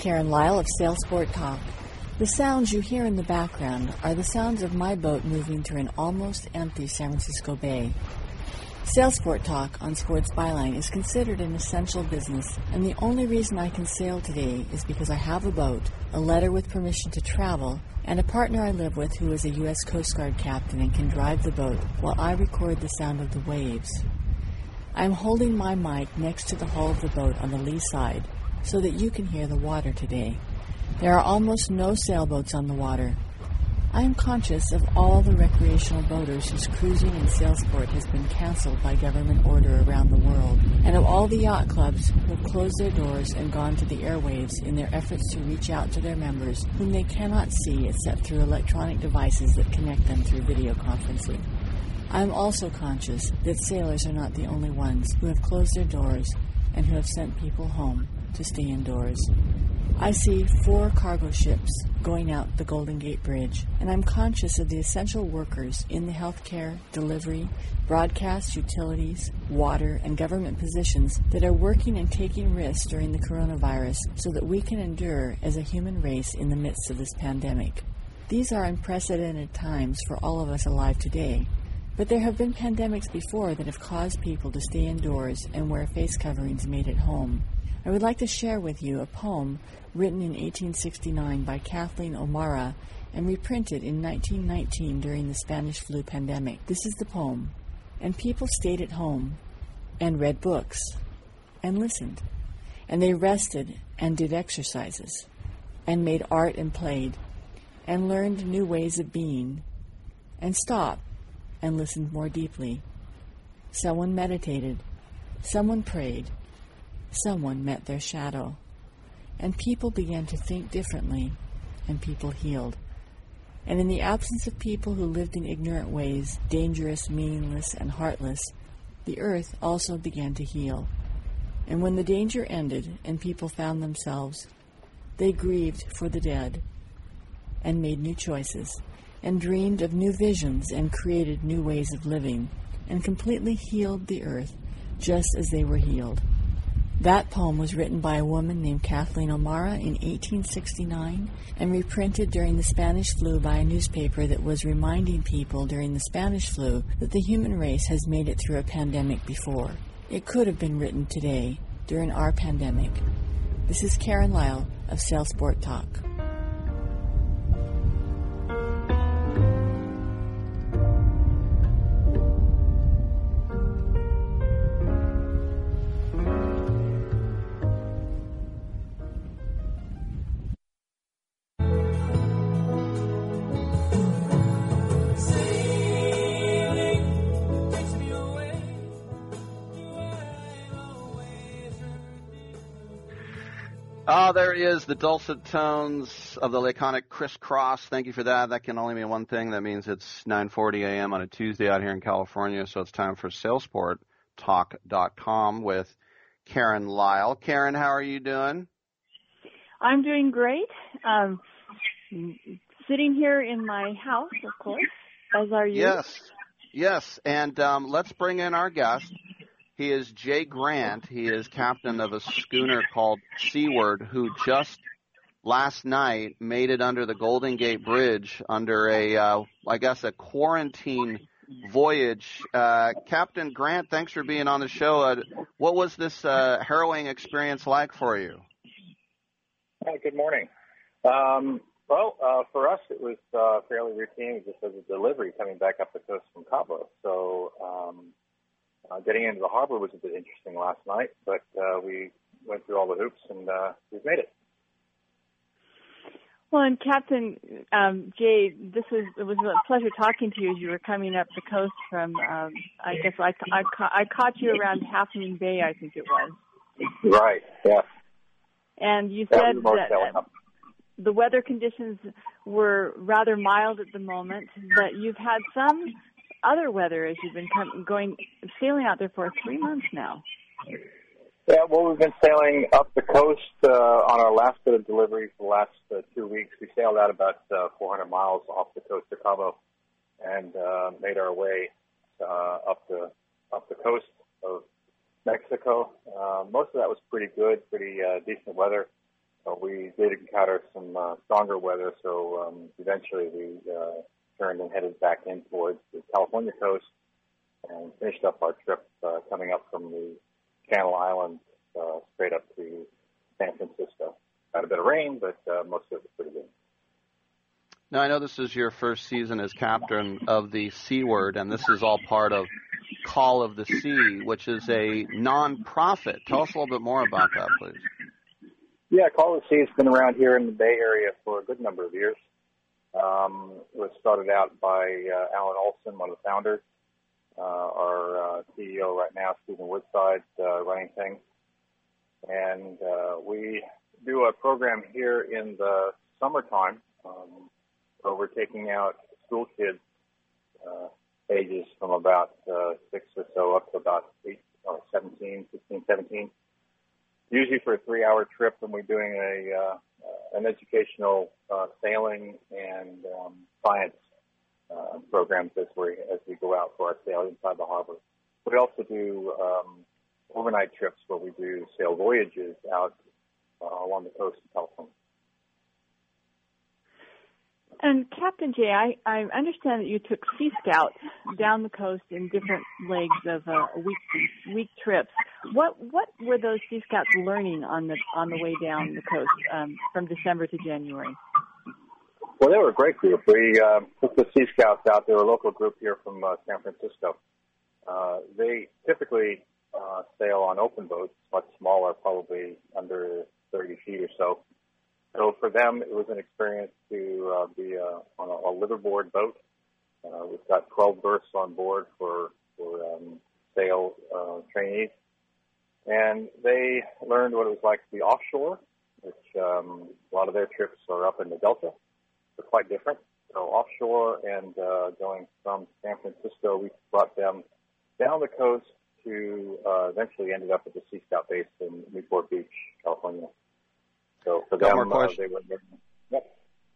Karen Lyle of Sailsport Talk. The sounds you hear in the background are the sounds of my boat moving through an almost empty San Francisco Bay. Sailsport Talk on Sports Byline is considered an essential business, and the only reason I can sail today is because I have a boat, a letter with permission to travel, and a partner I live with who is a U.S. Coast Guard captain and can drive the boat while I record the sound of the waves. I am holding my mic next to the hull of the boat on the lee side so that you can hear the water today. There are almost no sailboats on the water. I am conscious of all the recreational boaters whose cruising in Sailsport has been canceled by government order around the world, and of all the yacht clubs who have closed their doors and gone to the airwaves in their efforts to reach out to their members whom they cannot see except through electronic devices that connect them through video conferencing. I am also conscious that sailors are not the only ones who have closed their doors and who have sent people home to stay indoors. I see 4 cargo ships going out the Golden Gate Bridge, and I'm conscious of the essential workers in the healthcare, delivery, broadcast, utilities, water, and government positions that are working and taking risks during the coronavirus so that we can endure as a human race in the midst of this pandemic. These are unprecedented times for all of us alive today, but there have been pandemics before that have caused people to stay indoors and wear face coverings made at home. I would like to share with you a poem written in 1869 by Kathleen O'Mara and reprinted in 1919 during the Spanish flu pandemic. This is the poem. And people stayed at home and read books and listened. And they rested and did exercises and made art and played and learned new ways of being and stopped and listened more deeply. Someone meditated. Someone prayed. Someone met their shadow. And people began to think differently, and people healed. And in the absence of people who lived in ignorant ways, dangerous, meaningless, and heartless, the earth also began to heal. And when the danger ended and people found themselves, they grieved for the dead and made new choices and dreamed of new visions and created new ways of living and completely healed the earth just as they were healed. That poem was written by a woman named Kathleen O'Mara in 1869 and reprinted during the Spanish flu by a newspaper that was reminding people during the Spanish flu that the human race has made it through a pandemic before. It could have been written today during our pandemic. This is Karen Lyle of Sailsport Talk. There is the dulcet tones of the laconic crisscross. Thank you for that. That can only mean one thing. That means it's 9:40 a.m. on a Tuesday out here in California, so it's time for SailsportTalk.com with Karen Lyle. Karen, how are you doing? I'm doing great. Sitting here in my house, of course, as are you. Yes. And let's bring in our guest. He is Jay Grant. He is captain of a schooner called Seaward, who just last night made it under the Golden Gate Bridge under a quarantine voyage. Captain Grant, thanks for being on the show. What was this harrowing experience like for you? Hi, good morning. For us, it was fairly routine, just as a delivery coming back up the coast from Cabo. So getting into the harbor was a bit interesting last night, but we went through all the hoops and we've made it. Well, and Captain Jay, it was a pleasure talking to you as you were coming up the coast from. I guess I caught you around Half Moon Bay, I think it was. Right. Yeah. And you said that the weather conditions were rather mild at the moment, but you've had some other weather as you've been sailing out there for 3 months now. Yeah, well, we've been sailing up the coast on our last bit of delivery for the last 2 weeks. We sailed out about 400 miles off the coast of Cabo and made our way up the coast of Mexico. Most of that was pretty good, pretty decent weather. we did encounter some stronger weather, so eventually we turned and headed back in towards the California coast and finished up our trip coming up from the Channel Islands straight up to San Francisco. Had a bit of rain, but most of it was pretty good. Now, I know this is your first season as captain of the Seaward, and this is all part of Call of the Sea, which is a non-profit. Tell us a little bit more about that, please. Yeah, Call of the Sea has been around here in the Bay Area for a good number of years. It was started out by Alan Olson, one of the founders. Our CEO right now, Stephen Woodside, running things. And we do a program here in the summertime where we're taking out school kids ages from about 6 or so up to about 16, 17, usually for a 3-hour trip, and we're doing an educational sailing and science programs as we go out for our sail inside the harbor. We also do overnight trips where we do sail voyages out along the coast of California. And Captain Jay, I understand that you took Sea Scouts down the coast in different legs of week trips. What were those Sea Scouts learning on the way down the coast from December to January? Well, they were a great group. We took the Sea Scouts out. They're a local group here from San Francisco. They typically sail on open boats, much smaller, probably under 30 feet or so. So for them, it was an experience to be on a liverboard boat. We've got 12 berths on board for sail trainees. And they learned what it was like to be offshore, which a lot of their trips are up in the Delta. They're quite different. So offshore and going from San Francisco, we brought them down the coast to eventually ended up at the Sea Scout base in Newport Beach, California. So for them, they were there. Yep.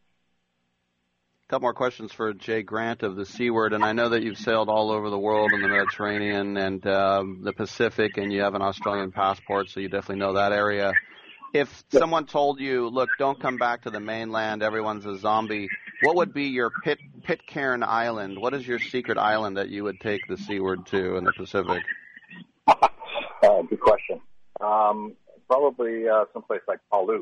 A couple more questions for Jay Grant of the Seaward, and I know that you've sailed all over the world in the Mediterranean and the Pacific, and you have an Australian passport, so you definitely know that area. If someone told you, look, don't come back to the mainland, everyone's a zombie, what would be your Pitcairn Island? What is your secret island that you would take the Seaward to in the Pacific? Good question. Probably someplace like Palu.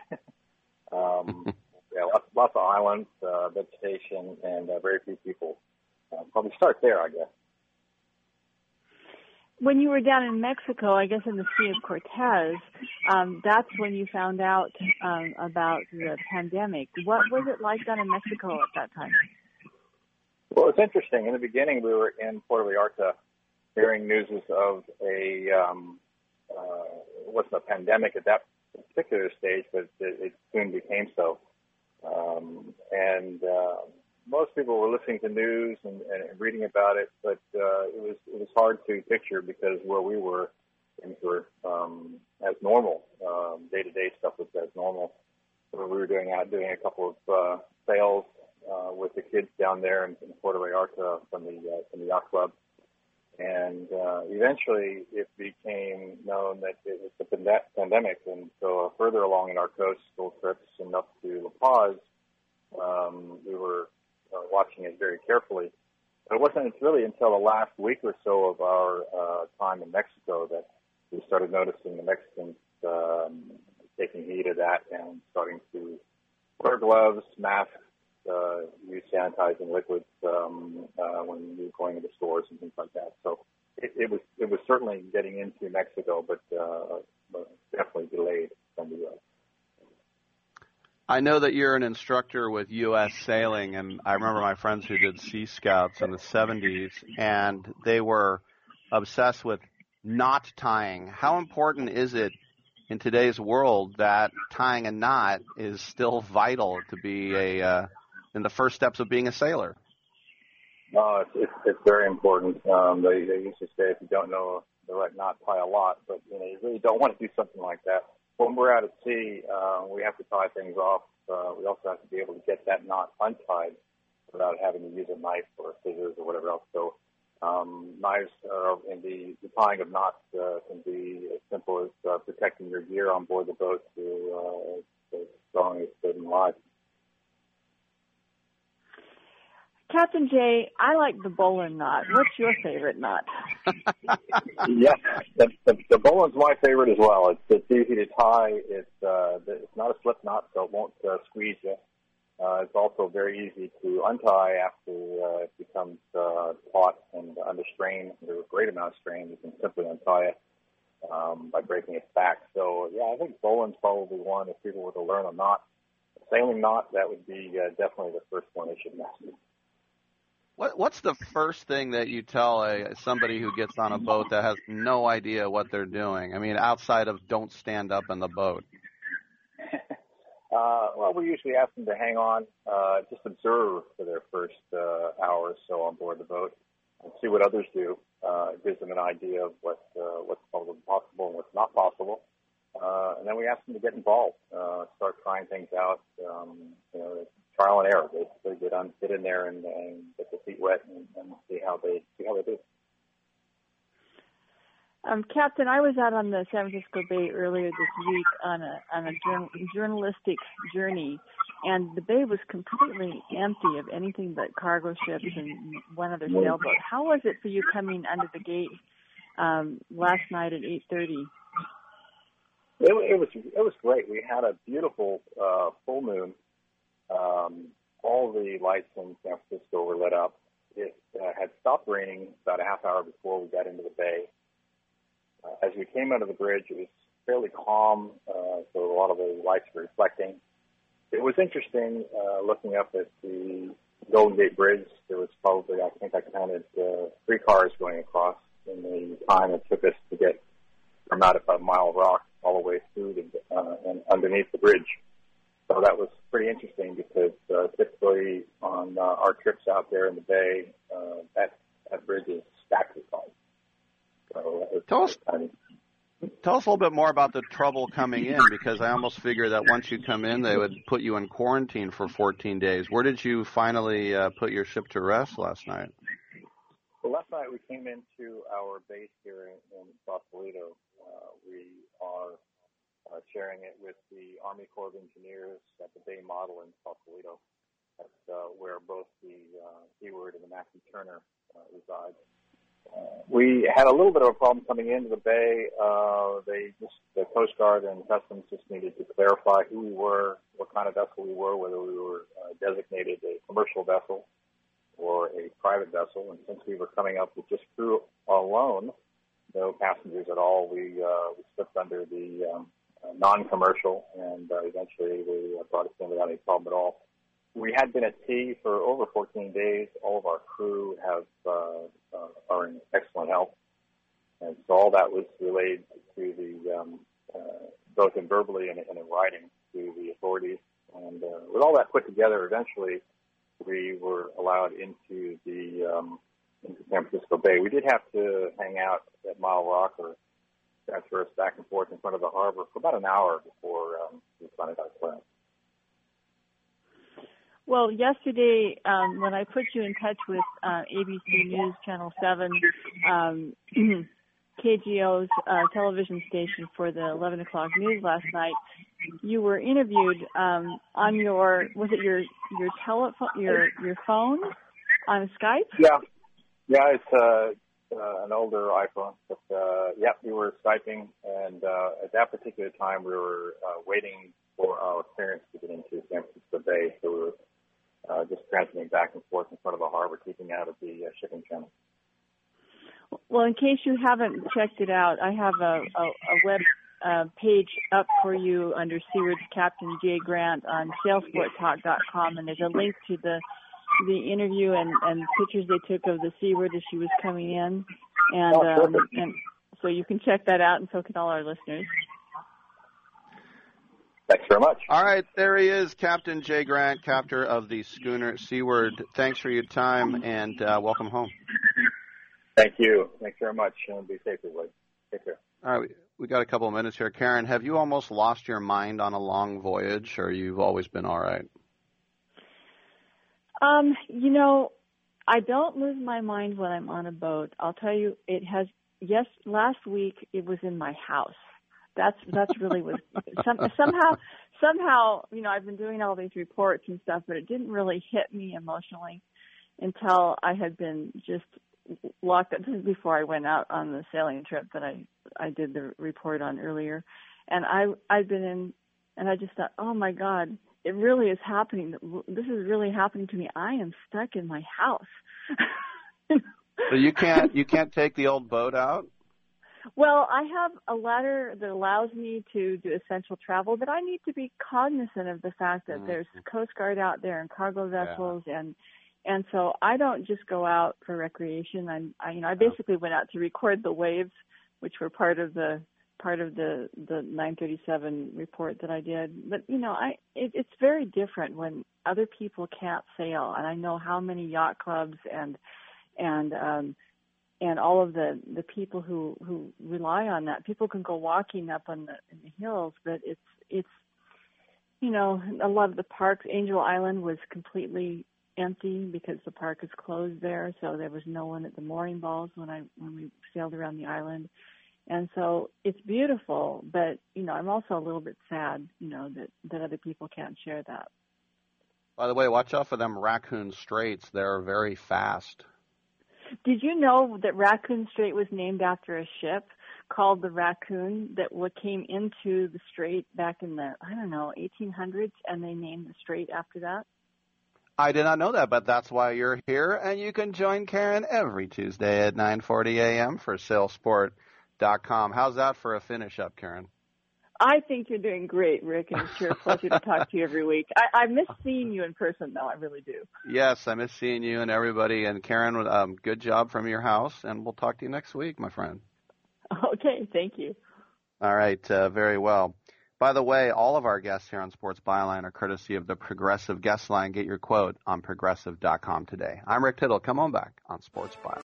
Lots of islands, vegetation, and very few people. Probably start there, I guess. When you were down in Mexico, I guess in the Sea of Cortez, that's when you found out about the pandemic. What was it like down in Mexico at that time? Well, it's interesting. In the beginning, we were in Puerto Vallarta hearing news of it wasn't a pandemic at that particular stage, but it soon became so. Most people were listening to news and reading about it, but it was hard to picture because where we were, things were as normal. Day-to-day stuff was as normal. So we were doing a couple of sails with the kids down there in Puerto Vallarta from the yacht club. And eventually it became known that it was the pandemic. And so further along in our coast, school trips and up to La Paz, we were watching it very carefully. But it wasn't really until the last week or so of our time in Mexico that we started noticing the Mexicans taking heed of that and starting to wear gloves, masks, use sanitizing liquids when you're going into stores and things like that. So it was certainly getting into Mexico, but definitely delayed from the U.S. I know that you're an instructor with U.S. Sailing, and I remember my friends who did Sea Scouts in the 70s, and they were obsessed with knot tying. How important is it in today's world that tying a knot is still vital to be in the first steps of being a sailor? It's very important. They used to say if you don't know the right knot, tie a lot, but you really don't want to do something like that. When we're out at sea, we have to tie things off. We also have to be able to get that knot untied without having to use a knife or scissors or whatever else. So knives in the tying of knots can be as simple as protecting your gear on board the boat to strong as good and live. Captain Jay, I like the Bolin knot. What's your favorite knot? Yes, the Bolin's my favorite as well. It's easy to tie. It's not a slip knot, so it won't squeeze you. It's also very easy to untie after it becomes taut and under strain. There's a great amount of strain. You can simply untie it by breaking its back. So, yeah, I think Bolin's probably one. If people were to learn a knot, a sailing knot, that would be definitely the first one they should master. What's the first thing that you tell somebody who gets on a boat that has no idea what they're doing? I mean, outside of don't stand up in the boat. Well, we usually ask them to hang on, just observe for their first hour or so on board the boat and see what others do. It gives them an idea of what's possible and what's not possible. And then we ask them to get involved, start trying things out, trial and error. Basically, get in there and get their feet wet and see how they do. Captain, I was out on the San Francisco Bay earlier this week on a journalistic journey, and the bay was completely empty of anything but cargo ships and one other sailboat. How was it for you coming under the gate last night at 8:30? It was great. We had a beautiful full moon. All the lights in San Francisco were lit up. It had stopped raining about a half hour before we got into the bay. As we came out of the bridge, it was fairly calm, so a lot of the lights were reflecting. It was interesting looking up at the Golden Gate Bridge. There was probably, I think I counted 3 cars going across in the time it took us to get from out of Mile Rock all the way through and underneath the bridge. So that was pretty interesting because typically on our trips out there in the bay, that bridge is stacked with cars. So Tell us a little bit more about the trouble coming in, because I almost figure that once you come in, they would put you in quarantine for 14 days. Where did you finally put your ship to rest last night? Well, last night we came into our base here in Sausalito. We are sharing it with the Army Corps of Engineers at the Bay Model in Sausalito. That's where both the Seaward and the Mackie Turner reside. We had a little bit of a problem coming into the bay. The Coast Guard and Customs just needed to clarify who we were, what kind of vessel we were, whether we were designated a commercial vessel or a private vessel. And since we were coming up with just crew alone, no passengers at all, we slipped under the non-commercial, and eventually they brought us in without any problem at all. We had been at sea for over 14 days. All of our crew are in excellent health, and so all that was relayed to the both in verbally and in writing to the authorities. And with all that put together, eventually we were allowed into San Francisco Bay. We did have to hang out at Mile Rock or transfer us back and forth in front of the harbor for about an hour before we finally got clearance. Well, yesterday, when I put you in touch with ABC News Channel 7, KGO's television station for the 11 o'clock news last night, you were interviewed on your telephone, your phone on Skype? Yeah, it's an older iPhone, but we were Skyping, and at that particular time we were waiting for our clearance to get into San Francisco Bay, so we were just transmitting back and forth in front of the harbor, keeping out of the shipping channel. Well, in case you haven't checked it out, I have a web page up for you under Seaward's Captain Jay Grant on SailSportTalk.com, and there's a link to the interview and pictures they took of the Seaward as she was coming in, and so you can check that out, and so can all our listeners. Thanks very much. All right, there he is, Captain Jay Grant, captain of the schooner Seaward. Thanks for your time, and welcome home. Thank you. Thanks very much, and be safe, everybody. Take care. All right, we got a couple of minutes here. Karen, have you almost lost your mind on a long voyage, or you've always been all right? I don't lose my mind when I'm on a boat. I'll tell you, last week it was in my house. That's really was somehow, you know, I've been doing all these reports and stuff, but it didn't really hit me emotionally until I had been just locked up. This is before I went out on the sailing trip that I did the report on earlier. And I'd been in, and I just thought, oh my God, it really is happening. This is really happening to me. I am stuck in my house. So you can't take the old boat out? Well, I have a ladder that allows me to do essential travel, but I need to be cognizant of the fact that there's Coast Guard out there and cargo vessels, and so I don't just go out for recreation. I basically went out to record the waves, which were part of the 937 report that I did. But you know, it's very different when other people can't sail, and I know how many yacht clubs and all of the people who rely on that. People can go walking up in the hills, but it's you know, a lot of the parks. Angel Island was completely empty because the park is closed there, so there was no one at the mooring balls when we sailed around the island. And so it's beautiful, but you know, I'm also a little bit sad, you know, that other people can't share that. By the way, watch out for them Raccoon Straits. They're very fast. Did you know that Raccoon Strait was named after a ship called the Raccoon that came into the strait back in the, 1800s, and they named the strait after that? I did not know that, but that's why you're here, and you can join Karen every Tuesday at 9:40 a.m. for Sailsport.com. How's that for a finish-up, Karen? I think you're doing great, Rick, and it's sure a pleasure to talk to you every week. I miss seeing you in person, though. I really do. Yes, I miss seeing you and everybody. And Karen, good job from your house, and we'll talk to you next week, my friend. Okay, thank you. All right, very well. By the way, all of our guests here on Sports Byline are courtesy of the Progressive Guest Line. Get your quote on Progressive.com today. I'm Rick Tittle. Come on back on Sports Byline.